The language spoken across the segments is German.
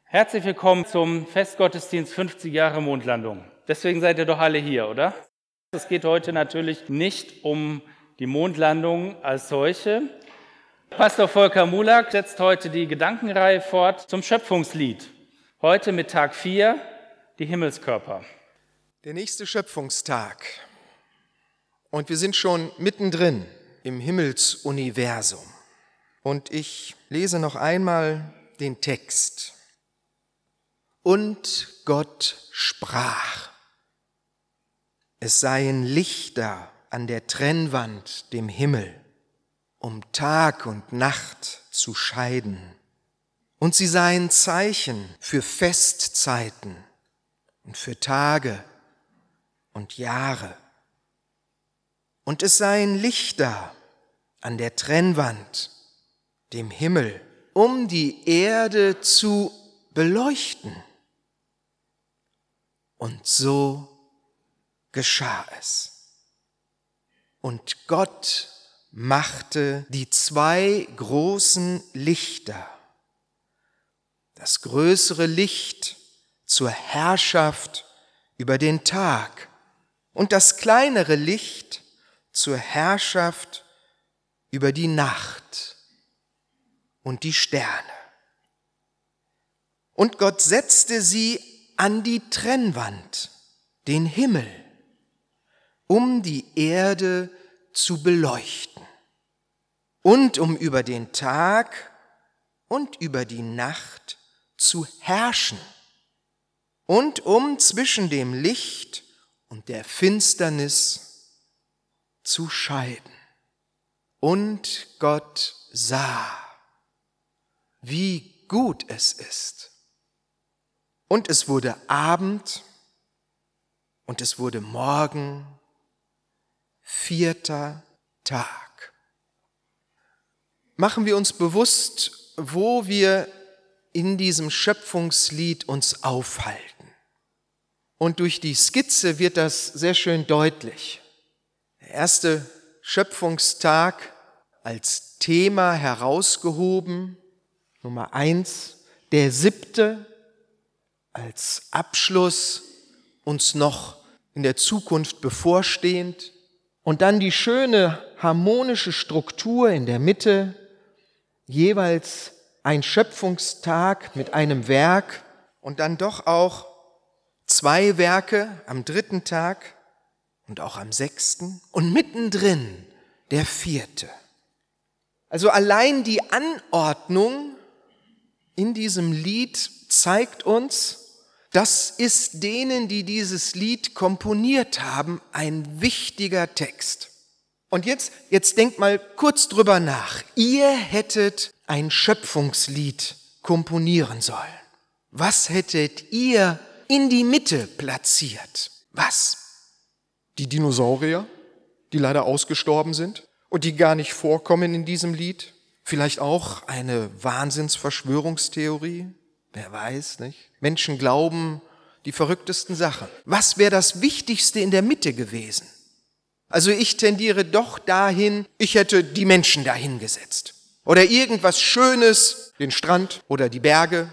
Herzlich willkommen zum Festgottesdienst 50 Jahre Mondlandung. Deswegen seid ihr doch alle hier, oder? Es geht heute natürlich nicht um die Mondlandung als solche. Pastor Volker Mulak setzt heute die Gedankenreihe fort zum Schöpfungslied. Heute mit Tag 4, die Himmelskörper. Der nächste Schöpfungstag. Und wir sind schon mittendrin im Himmelsuniversum. Und ich lese noch einmal den Text. Und Gott sprach, es seien Lichter an der Trennwand dem Himmel, um Tag und Nacht zu scheiden. Und sie seien Zeichen für Festzeiten und für Tage und Jahre. Und es seien Lichter an der Trennwand dem Himmel, um die Erde zu beleuchten. Und so geschah es. Und Gott machte die zwei großen Lichter, das größere Licht zur Herrschaft über den Tag und das kleinere Licht zur Herrschaft über die Nacht und die Sterne. Und Gott setzte sie an die Trennwand, den Himmel, um die Erde zu beleuchten und um über den Tag und über die Nacht zu herrschen und um zwischen dem Licht und der Finsternis zu scheiden. Und Gott sah, wie gut es ist. Und es wurde Abend und es wurde Morgen, 4. Tag. Machen wir uns bewusst, wo wir in diesem Schöpfungslied uns aufhalten. Und durch die Skizze wird das sehr schön deutlich. Der erste Schöpfungstag als Thema herausgehoben, Nummer 1, der 7. als Abschluss uns noch in der Zukunft bevorstehend und dann die schöne harmonische Struktur in der Mitte, jeweils ein Schöpfungstag mit einem Werk und dann doch auch 2 Werke am 3. Tag und auch am 6. und mittendrin der 4. Also allein die Anordnung in diesem Lied zeigt uns, das ist denen, die dieses Lied komponiert haben, ein wichtiger Text. Und jetzt denkt mal kurz drüber nach. Ihr hättet ein Schöpfungslied komponieren sollen. Was hättet ihr in die Mitte platziert? Was? Die Dinosaurier, die leider ausgestorben sind und die gar nicht vorkommen in diesem Lied? Vielleicht auch eine Wahnsinnsverschwörungstheorie? Wer weiß, nicht? Menschen glauben die verrücktesten Sachen. Was wäre das Wichtigste in der Mitte gewesen? Also ich tendiere doch dahin, ich hätte die Menschen dahin gesetzt. Oder irgendwas Schönes, den Strand oder die Berge.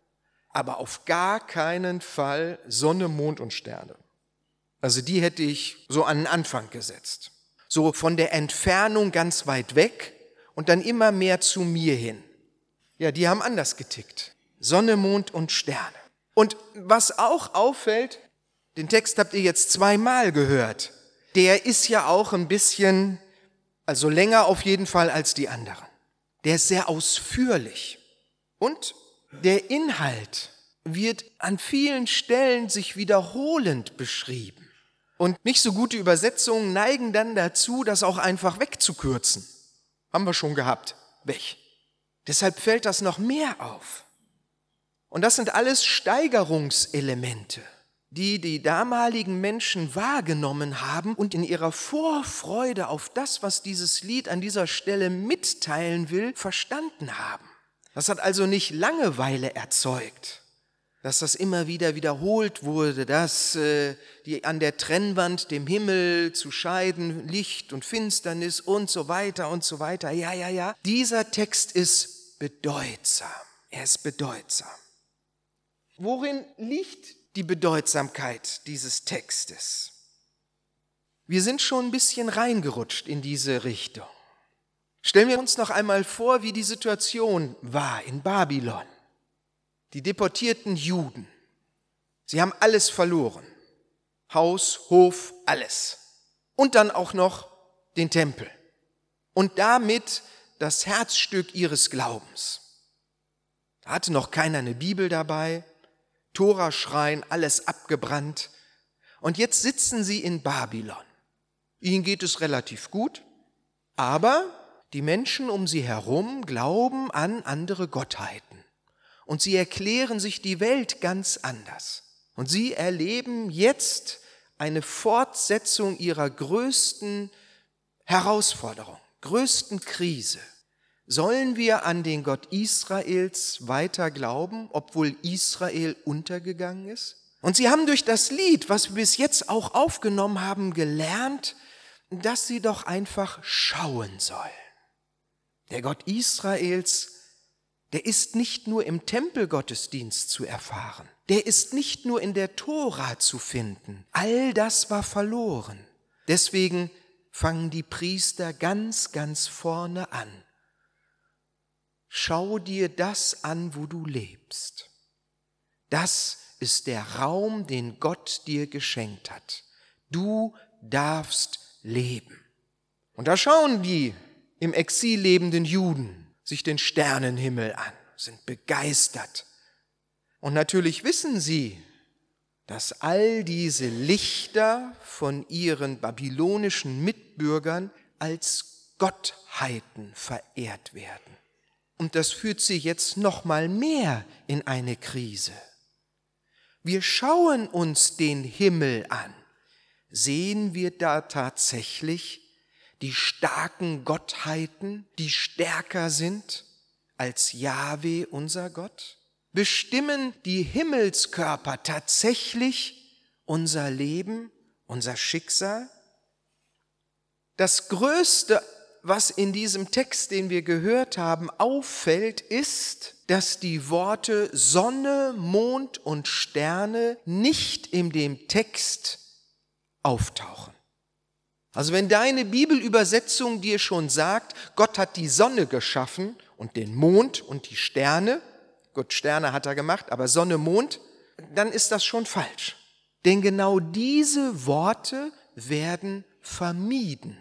Aber auf gar keinen Fall Sonne, Mond und Sterne. Also die hätte ich so an den Anfang gesetzt. So von der Entfernung ganz weit weg und dann immer mehr zu mir hin. Ja, die haben anders getickt. Sonne, Mond und Sterne. Und was auch auffällt, den Text habt ihr jetzt 2-mal gehört, der ist ja auch ein bisschen, also länger auf jeden Fall als die anderen. Der ist sehr ausführlich. Und der Inhalt wird an vielen Stellen sich wiederholend beschrieben. Und nicht so gute Übersetzungen neigen dann dazu, das auch einfach wegzukürzen. Haben wir schon gehabt, weg. Deshalb fällt das noch mehr auf. Und das sind alles Steigerungselemente, die die damaligen Menschen wahrgenommen haben und in ihrer Vorfreude auf das, was dieses Lied an dieser Stelle mitteilen will, verstanden haben. Das hat also nicht Langeweile erzeugt, dass das immer wieder wiederholt wurde, dass die an der Trennwand dem Himmel zu scheiden, Licht und Finsternis und so weiter und so weiter. Ja. Dieser Text ist bedeutsam. Er ist bedeutsam. Worin liegt die Bedeutsamkeit dieses Textes? Wir sind schon ein bisschen reingerutscht in diese Richtung. Stellen wir uns noch einmal vor, wie die Situation war in Babylon. Die deportierten Juden, sie haben alles verloren. Haus, Hof, alles. Und dann auch noch den Tempel. Und damit das Herzstück ihres Glaubens. Da hatte noch keiner eine Bibel dabei, Toraschrein, alles abgebrannt. Und jetzt sitzen sie in Babylon. Ihnen geht es relativ gut, aber die Menschen um sie herum glauben an andere Gottheiten. Und sie erklären sich die Welt ganz anders. Und sie erleben jetzt eine Fortsetzung ihrer größten Herausforderung, größten Krise. Sollen wir an den Gott Israels weiter glauben, obwohl Israel untergegangen ist? Und sie haben durch das Lied, was wir bis jetzt auch aufgenommen haben, gelernt, dass sie doch einfach schauen sollen. Der Gott Israels, der ist nicht nur im Tempelgottesdienst zu erfahren, der ist nicht nur in der Tora zu finden. All das war verloren. Deswegen fangen die Priester ganz, ganz vorne an. Schau dir das an, wo du lebst. Das ist der Raum, den Gott dir geschenkt hat. Du darfst leben. Und da schauen die im Exil lebenden Juden sich den Sternenhimmel an, sind begeistert. Und natürlich wissen sie, dass all diese Lichter von ihren babylonischen Mitbürgern als Gottheiten verehrt werden. Und das führt sie jetzt noch mal mehr in eine Krise. Wir schauen uns den Himmel an. Sehen wir da tatsächlich die starken Gottheiten, die stärker sind als Jahwe, unser Gott? Bestimmen die Himmelskörper tatsächlich unser Leben, unser Schicksal? Das Größte, was in diesem Text, den wir gehört haben, auffällt, ist, dass die Worte Sonne, Mond und Sterne nicht in dem Text auftauchen. Also wenn deine Bibelübersetzung dir schon sagt, Gott hat die Sonne geschaffen und den Mond und die Sterne, gut, Sterne hat er gemacht, aber Sonne, Mond, dann ist das schon falsch. Denn genau diese Worte werden vermieden.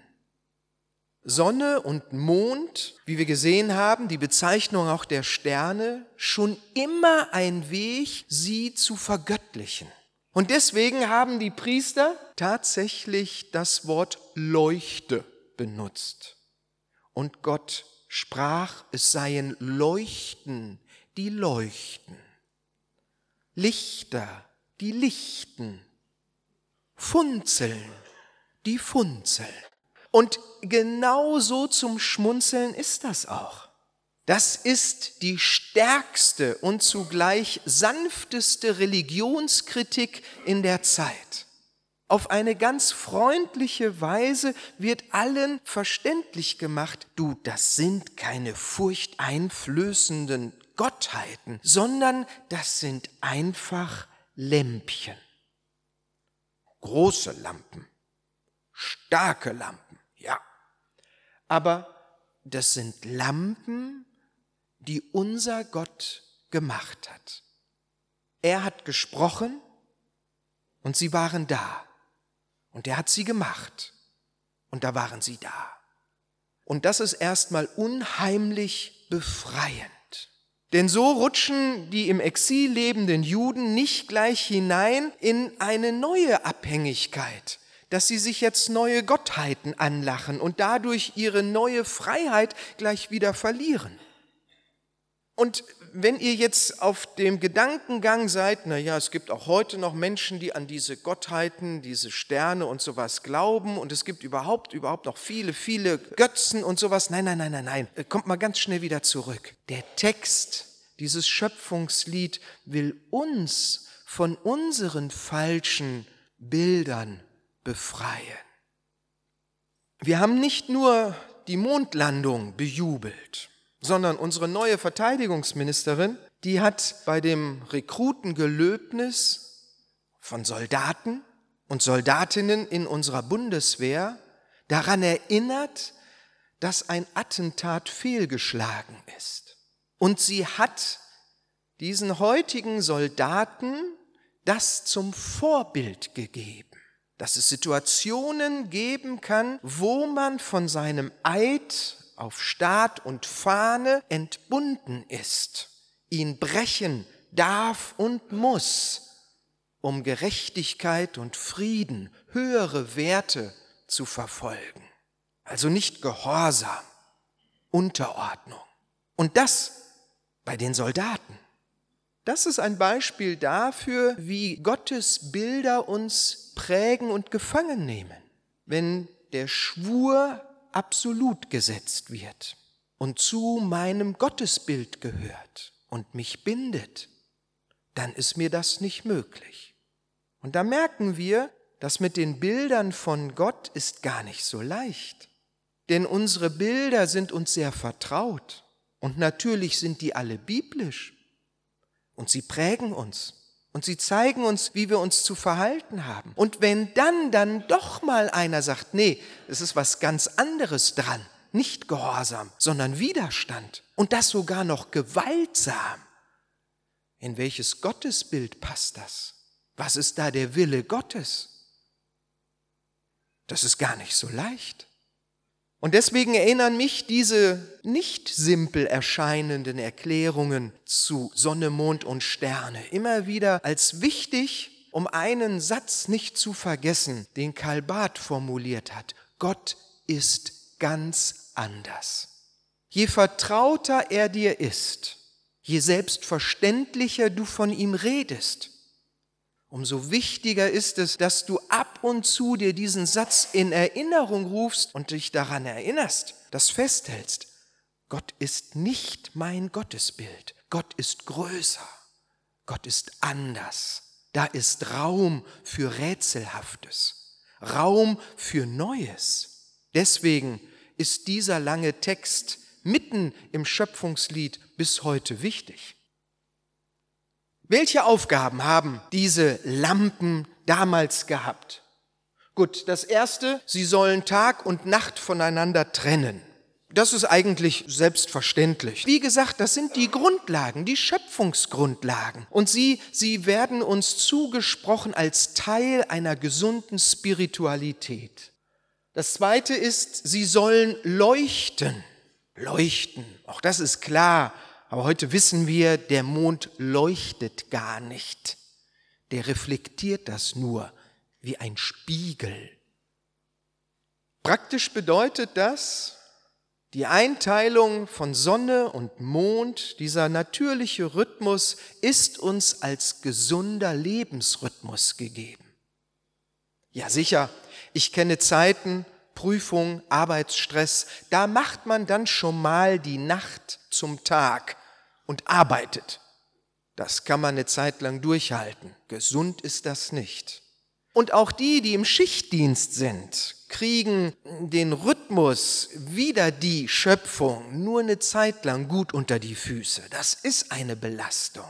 Sonne und Mond, wie wir gesehen haben, die Bezeichnung auch der Sterne, schon immer ein Weg, sie zu vergöttlichen. Und deswegen haben die Priester tatsächlich das Wort Leuchte benutzt. Und Gott sprach, es seien Leuchten, die leuchten. Lichter, die lichten. Funzeln, die funzeln. Und genauso zum Schmunzeln ist das auch. Das ist die stärkste und zugleich sanfteste Religionskritik in der Zeit. Auf eine ganz freundliche Weise wird allen verständlich gemacht, du, das sind keine furchteinflößenden Gottheiten, sondern das sind einfach Lämpchen. Große Lampen, starke Lampen, ja. Aber das sind Lampen, die unser Gott gemacht hat. Er hat gesprochen und sie waren da. Und er hat sie gemacht und da waren sie da. Und das ist erstmal unheimlich befreiend. Denn so rutschen die im Exil lebenden Juden nicht gleich hinein in eine neue Abhängigkeit, dass sie sich jetzt neue Gottheiten anlachen und dadurch ihre neue Freiheit gleich wieder verlieren. Und wenn ihr jetzt auf dem Gedankengang seid, naja, es gibt auch heute noch Menschen, die an diese Gottheiten, diese Sterne und sowas glauben und es gibt überhaupt noch viele, viele Götzen und sowas. Nein, kommt mal ganz schnell wieder zurück. Der Text, dieses Schöpfungslied will uns von unseren falschen Bildern befreien. Wir haben nicht nur die Mondlandung bejubelt, sondern unsere neue Verteidigungsministerin, die hat bei dem Rekrutengelöbnis von Soldaten und Soldatinnen in unserer Bundeswehr daran erinnert, dass ein Attentat fehlgeschlagen ist. Und sie hat diesen heutigen Soldaten das zum Vorbild gegeben, dass es Situationen geben kann, wo man von seinem Eid auf Staat und Fahne entbunden ist, ihn brechen darf und muss, um Gerechtigkeit und Frieden, höhere Werte zu verfolgen. Also nicht Gehorsam, Unterordnung. Und das bei den Soldaten. Das ist ein Beispiel dafür, wie Gottes Bilder uns prägen und gefangen nehmen, wenn der Schwur absolut gesetzt wird und zu meinem Gottesbild gehört und mich bindet, dann ist mir das nicht möglich. Und da merken wir, dass mit den Bildern von Gott ist gar nicht so leicht. Denn unsere Bilder sind uns sehr vertraut und natürlich sind die alle biblisch und sie prägen uns und sie zeigen uns, wie wir uns zu verhalten haben. Und wenn dann doch mal einer sagt, nee, es ist was ganz anderes dran, nicht Gehorsam, sondern Widerstand und das sogar noch gewaltsam, in welches Gottesbild passt das? Was ist da der Wille Gottes? Das ist gar nicht so leicht. Und deswegen erinnern mich diese nicht simpel erscheinenden Erklärungen zu Sonne, Mond und Sterne immer wieder als wichtig, um einen Satz nicht zu vergessen, den Karl Barth formuliert hat. Gott ist ganz anders. Je vertrauter er dir ist, je selbstverständlicher du von ihm redest, umso wichtiger ist es, dass du ab und zu dir diesen Satz in Erinnerung rufst und dich daran erinnerst, das festhältst. Gott ist nicht mein Gottesbild. Gott ist größer. Gott ist anders. Da ist Raum für Rätselhaftes, Raum für Neues. Deswegen ist dieser lange Text mitten im Schöpfungslied bis heute wichtig. Welche Aufgaben haben diese Lampen damals gehabt? Gut, das erste, sie sollen Tag und Nacht voneinander trennen. Das ist eigentlich selbstverständlich. Wie gesagt, das sind die Grundlagen, die Schöpfungsgrundlagen. Und sie werden uns zugesprochen als Teil einer gesunden Spiritualität. Das zweite ist, sie sollen leuchten. Leuchten, auch das ist klar. Aber heute wissen wir, der Mond leuchtet gar nicht. Der reflektiert das nur wie ein Spiegel. Praktisch bedeutet das, die Einteilung von Sonne und Mond, dieser natürliche Rhythmus, ist uns als gesunder Lebensrhythmus gegeben. Ja sicher, ich kenne Zeiten, Prüfung, Arbeitsstress, da macht man dann schon mal die Nacht zum Tag und arbeitet. Das kann man eine Zeit lang durchhalten. Gesund ist das nicht. Und auch die im Schichtdienst sind, kriegen den Rhythmus, wieder die Schöpfung, nur eine Zeit lang gut unter die Füße. Das ist eine Belastung.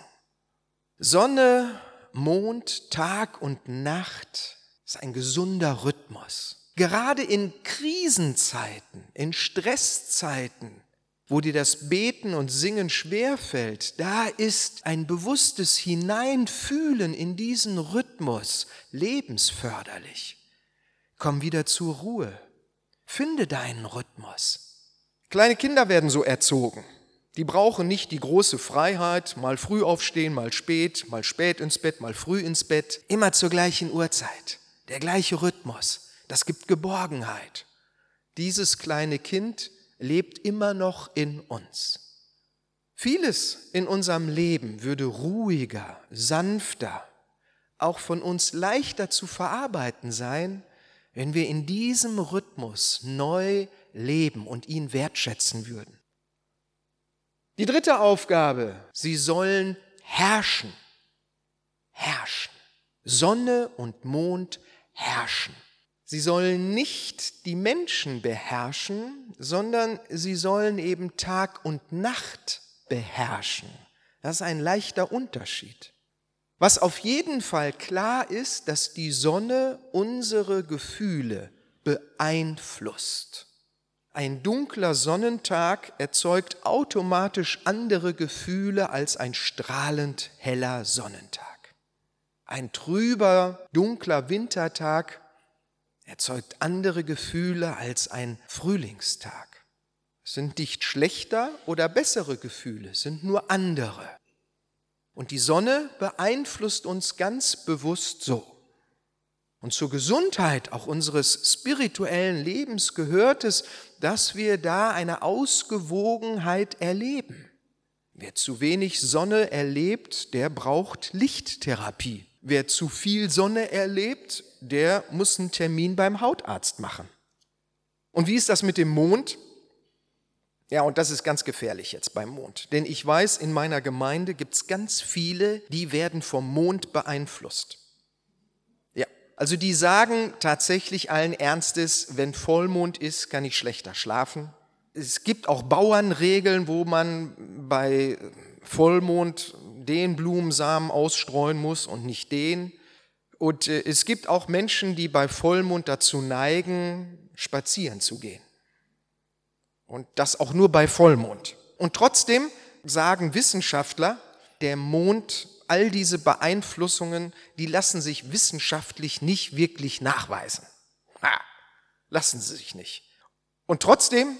Sonne, Mond, Tag und Nacht ist ein gesunder Rhythmus. Gerade in Krisenzeiten, in Stresszeiten, wo dir das Beten und Singen schwerfällt, da ist ein bewusstes Hineinfühlen in diesen Rhythmus lebensförderlich. Komm wieder zur Ruhe. Finde deinen Rhythmus. Kleine Kinder werden so erzogen. Die brauchen nicht die große Freiheit, mal früh aufstehen, mal spät ins Bett, mal früh ins Bett, immer zur gleichen Uhrzeit, der gleiche Rhythmus. Das gibt Geborgenheit. Dieses kleine Kind lebt immer noch in uns. Vieles in unserem Leben würde ruhiger, sanfter, auch von uns leichter zu verarbeiten sein, wenn wir in diesem Rhythmus neu leben und ihn wertschätzen würden. Die dritte Aufgabe, sie sollen herrschen. Herrschen. Sonne und Mond herrschen. Sie sollen nicht die Menschen beherrschen, sondern sie sollen eben Tag und Nacht beherrschen. Das ist ein leichter Unterschied. Was auf jeden Fall klar ist, dass die Sonne unsere Gefühle beeinflusst. Ein dunkler Sonnentag erzeugt automatisch andere Gefühle als ein strahlend heller Sonnentag. Ein trüber, dunkler Wintertag erzeugt andere Gefühle als ein Frühlingstag. Es sind nicht schlechter oder bessere Gefühle, es sind nur andere. Und die Sonne beeinflusst uns ganz bewusst so. Und zur Gesundheit auch unseres spirituellen Lebens gehört es, dass wir da eine Ausgewogenheit erleben. Wer zu wenig Sonne erlebt, der braucht Lichttherapie. Wer zu viel Sonne erlebt, der muss einen Termin beim Hautarzt machen. Und wie ist das mit dem Mond? Ja, und das ist ganz gefährlich jetzt beim Mond. Denn ich weiß, in meiner Gemeinde gibt es ganz viele, die werden vom Mond beeinflusst. Ja, also die sagen tatsächlich allen Ernstes, wenn Vollmond ist, kann ich schlechter schlafen. Es gibt auch Bauernregeln, wo man bei Vollmond den Blumensamen ausstreuen muss und nicht den. Und es gibt auch Menschen, die bei Vollmond dazu neigen, spazieren zu gehen. Und das auch nur bei Vollmond. Und trotzdem sagen Wissenschaftler, der Mond, all diese Beeinflussungen, die lassen sich wissenschaftlich nicht wirklich nachweisen. Lassen sie sich nicht. Und trotzdem,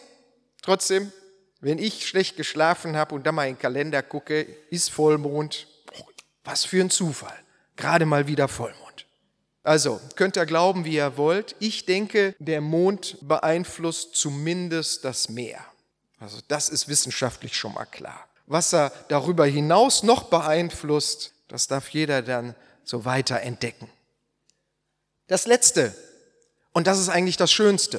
wenn ich schlecht geschlafen habe und dann mal in den Kalender gucke, ist Vollmond, was für ein Zufall, gerade mal wieder Vollmond. Also, könnt ihr glauben, wie ihr wollt. Ich denke, der Mond beeinflusst zumindest das Meer. Also das ist wissenschaftlich schon mal klar. Was er darüber hinaus noch beeinflusst, das darf jeder dann so weiter entdecken. Das Letzte, und das ist eigentlich das Schönste.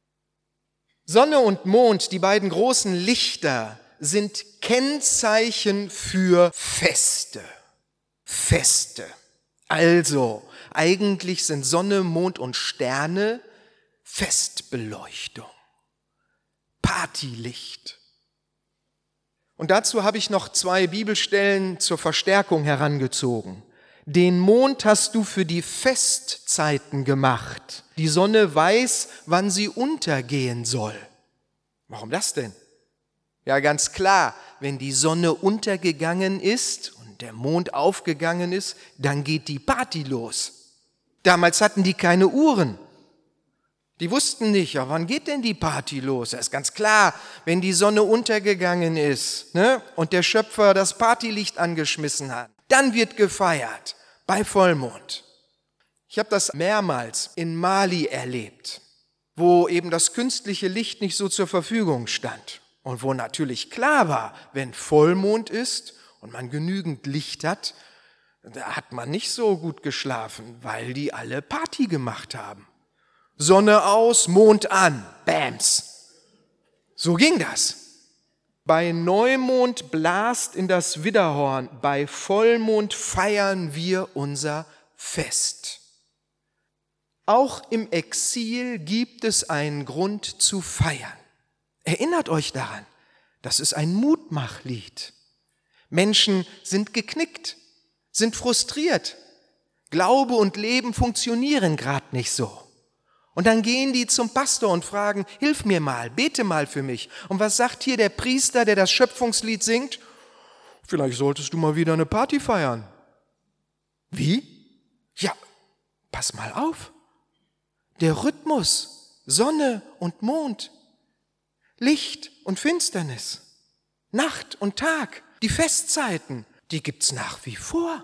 Sonne und Mond, die beiden großen Lichter, sind Kennzeichen für Feste. Feste. Also, eigentlich sind Sonne, Mond und Sterne Festbeleuchtung, Partylicht. Und dazu habe ich noch 2 Bibelstellen zur Verstärkung herangezogen. Den Mond hast du für die Festzeiten gemacht. Die Sonne weiß, wann sie untergehen soll. Warum das denn? Ja, ganz klar, wenn die Sonne untergegangen ist und der Mond aufgegangen ist, dann geht die Party los. Damals hatten die keine Uhren. Die wussten nicht, ja, wann geht denn die Party los? Das ist ganz klar, wenn die Sonne untergegangen ist, ne, und der Schöpfer das Partylicht angeschmissen hat, dann wird gefeiert bei Vollmond. Ich habe das mehrmals in Mali erlebt, wo eben das künstliche Licht nicht so zur Verfügung stand und wo natürlich klar war, wenn Vollmond ist und man genügend Licht hat, da hat man nicht so gut geschlafen, weil die alle Party gemacht haben. Sonne aus, Mond an, Bams. So ging das. Bei Neumond blast in das Widderhorn, bei Vollmond feiern wir unser Fest. Auch im Exil gibt es einen Grund zu feiern. Erinnert euch daran, das ist ein Mutmachlied. Menschen sind geknickt, sind frustriert. Glaube und Leben funktionieren gerade nicht so. Und dann gehen die zum Pastor und fragen, hilf mir mal, bete mal für mich. Und was sagt hier der Priester, der das Schöpfungslied singt? Vielleicht solltest du mal wieder eine Party feiern. Wie? Ja, pass mal auf. Der Rhythmus, Sonne und Mond, Licht und Finsternis, Nacht und Tag, die Festzeiten, die gibt's nach wie vor.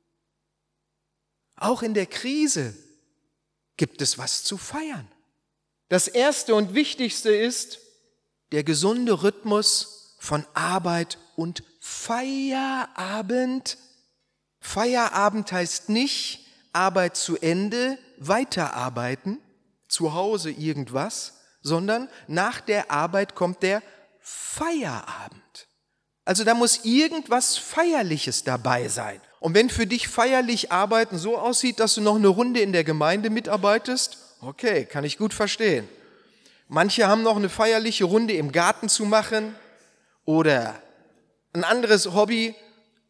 Auch in der Krise gibt es was zu feiern. Das Erste und Wichtigste ist der gesunde Rhythmus von Arbeit und Feierabend. Feierabend heißt nicht Arbeit zu Ende, weiterarbeiten, zu Hause irgendwas, sondern nach der Arbeit kommt der Feierabend. Also da muss irgendwas Feierliches dabei sein. Und wenn für dich feierlich arbeiten so aussieht, dass du noch eine Runde in der Gemeinde mitarbeitest, okay, kann ich gut verstehen. Manche haben noch eine feierliche Runde im Garten zu machen oder ein anderes Hobby,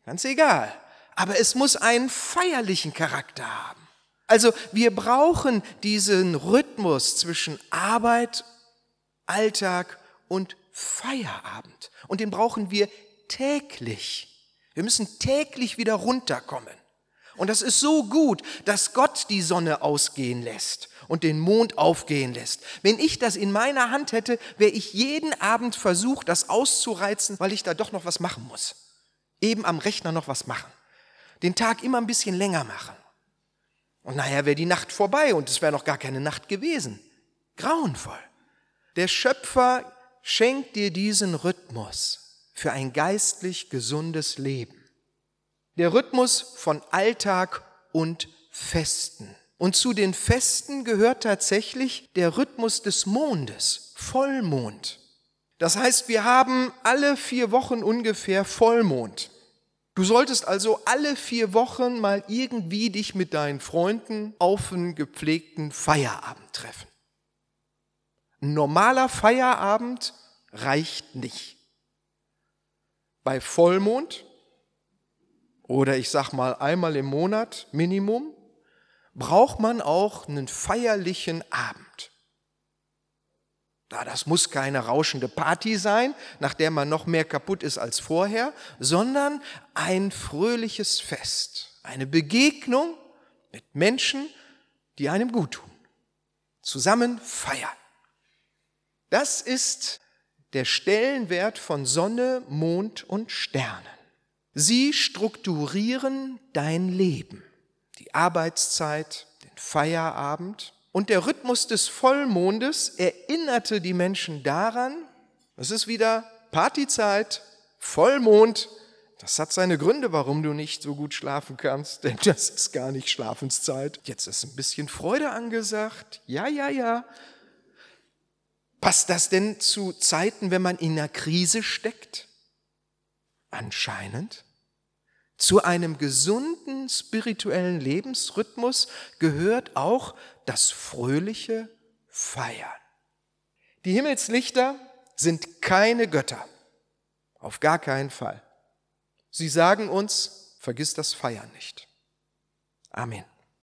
Ganz egal. Aber es muss einen feierlichen Charakter haben. Also wir brauchen diesen Rhythmus zwischen Arbeit, Alltag und Feierabend. Und den brauchen wir täglich. Wir müssen täglich wieder runterkommen. Und das ist so gut, dass Gott die Sonne ausgehen lässt und den Mond aufgehen lässt. Wenn ich das in meiner Hand hätte, wäre ich jeden Abend versucht, das auszureizen, weil ich da doch noch was machen muss. Eben am Rechner noch was machen. Den Tag immer ein bisschen länger machen. Und nachher wäre die Nacht vorbei und es wäre noch gar keine Nacht gewesen. Grauenvoll. Der Schöpfer schenkt dir diesen Rhythmus für ein geistlich gesundes Leben. Der Rhythmus von Alltag und Festen. Und zu den Festen gehört tatsächlich der Rhythmus des Mondes, Vollmond. Das heißt, wir haben alle 4 Wochen ungefähr Vollmond. Du solltest also alle 4 Wochen mal irgendwie dich mit deinen Freunden auf einen gepflegten Feierabend treffen. Ein normaler Feierabend reicht nicht. Bei Vollmond oder ich sag mal einmal im Monat Minimum, braucht man auch einen feierlichen Abend. Das muss keine rauschende Party sein, nach der man noch mehr kaputt ist als vorher, sondern ein fröhliches Fest, eine Begegnung mit Menschen, die einem gut tun. Zusammen feiern. Das ist der Stellenwert von Sonne, Mond und Sternen. Sie strukturieren dein Leben, die Arbeitszeit, den Feierabend. Und der Rhythmus des Vollmondes erinnerte die Menschen daran, es ist wieder Partyzeit, Vollmond. Das hat seine Gründe, warum du nicht so gut schlafen kannst, denn das ist gar nicht Schlafenszeit. Jetzt ist ein bisschen Freude angesagt. Ja. Passt das denn zu Zeiten, wenn man in einer Krise steckt? Anscheinend. Zu einem gesunden spirituellen Lebensrhythmus gehört auch das fröhliche Feiern. Die Himmelslichter sind keine Götter. Auf gar keinen Fall. Sie sagen uns, vergiss das Feiern nicht. Amen.